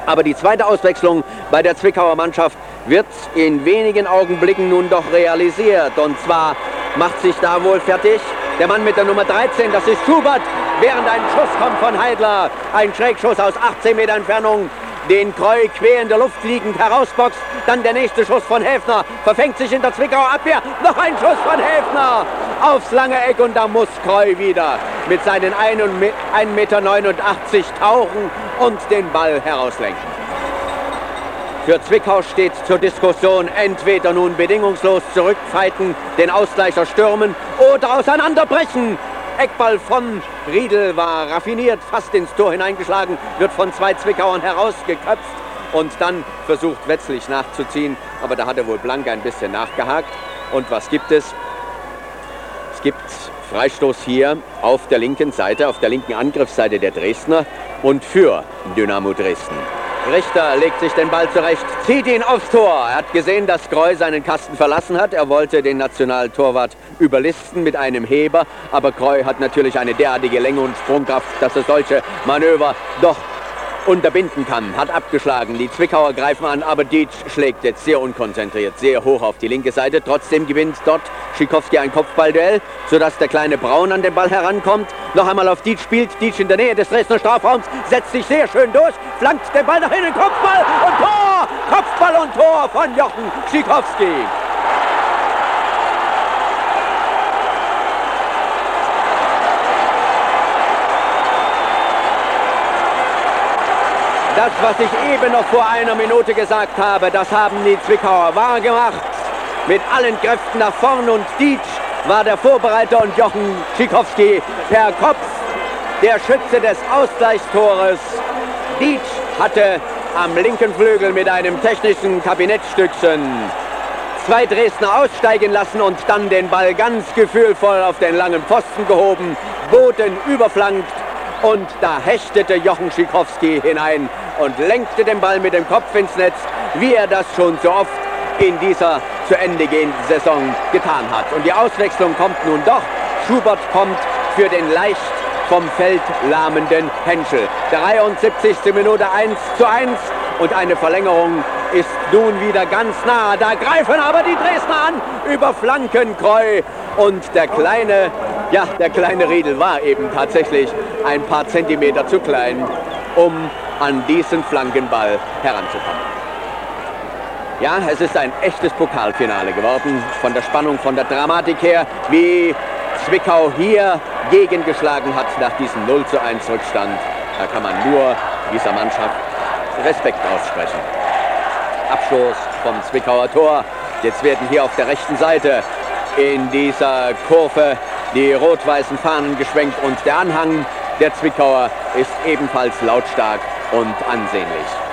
Aber die zweite Auswechslung bei der Zwickauer Mannschaft wird in wenigen Augenblicken nun doch realisiert. Und zwar macht sich da wohl fertig der Mann mit der Nummer 13, das ist Schubert, während ein Schuss kommt von Heidler. Ein Schrägschuss aus 18 Meter Entfernung, den Kreu quer in der Luft liegend herausboxt. Dann der nächste Schuss von Häfner, verfängt sich in der Zwickauer Abwehr. Noch ein Schuss von Häfner aufs lange Eck und da muss Kreu wieder mit seinen 1,89 Meter tauchen und den Ball herauslenken. Für Zwickau steht zur Diskussion, entweder nun bedingungslos zurückfighten, den Ausgleicher stürmen oder auseinanderbrechen. Eckball von Riedel war raffiniert, fast ins Tor hineingeschlagen, wird von zwei Zwickauern herausgeköpft und dann versucht Wetzlich nachzuziehen, aber da hat er wohl Blank ein bisschen nachgehakt. Und was gibt es? Es gibt Freistoß hier auf der linken Seite, auf der linken Angriffsseite der Dresdner und für Dynamo Dresden. Richter legt sich den Ball zurecht, zieht ihn aufs Tor. Er hat gesehen, dass Kreu seinen Kasten verlassen hat. Er wollte den Nationaltorwart überlisten mit einem Heber. Aber Kreu hat natürlich eine derartige Länge und Sprungkraft, dass er solche Manöver doch unterbinden kann. Hat abgeschlagen. Die Zwickauer greifen an, aber Dietsch schlägt jetzt sehr unkonzentriert, sehr hoch auf die linke Seite. Trotzdem gewinnt dort Schikowski ein Kopfballduell, sodass der kleine Braun an den Ball herankommt. Noch einmal auf Dietsch spielt. Dietsch in der Nähe des Dresdner Strafraums, setzt sich sehr schön durch, flankt den Ball nach hinten, Kopfball und Tor! Kopfball und Tor von Jochen Schikowski. Das, was ich eben noch vor einer Minute gesagt habe, das haben die Zwickauer wahr gemacht. Mit allen Kräften nach vorn und Dietsch war der Vorbereiter und Jochen Schikowski per Kopf der Schütze des Ausgleichstores. Dietsch hatte am linken Flügel mit einem technischen Kabinettstückchen zwei Dresdner aussteigen lassen und dann den Ball ganz gefühlvoll auf den langen Pfosten gehoben, Boden überflankt. Und da hechtete Jochen Schikowski hinein und lenkte den Ball mit dem Kopf ins Netz, wie er das schon so oft in dieser zu Ende gehenden Saison getan hat. Und die Auswechslung kommt nun doch. Schubert kommt für den leicht vom Feld lahmenden Henschel. 73. Minute 1:1 und eine Verlängerung ist nun wieder ganz nah. Da greifen aber die Dresdner an, überflanken Kreu und der kleine Riedel war eben tatsächlich ein paar Zentimeter zu klein, um an diesen Flankenball heranzukommen. Ja, es ist ein echtes Pokalfinale geworden, von der Spannung, von der Dramatik her, wie Zwickau hier gegengeschlagen hat nach diesem 0:1 Rückstand. Da kann man nur dieser Mannschaft Respekt aussprechen. Abstoß vom Zwickauer Tor. Jetzt werden hier auf der rechten Seite in dieser Kurve die rot-weißen Fahnen geschwenkt und der Anhang der Zwickauer ist ebenfalls lautstark und ansehnlich.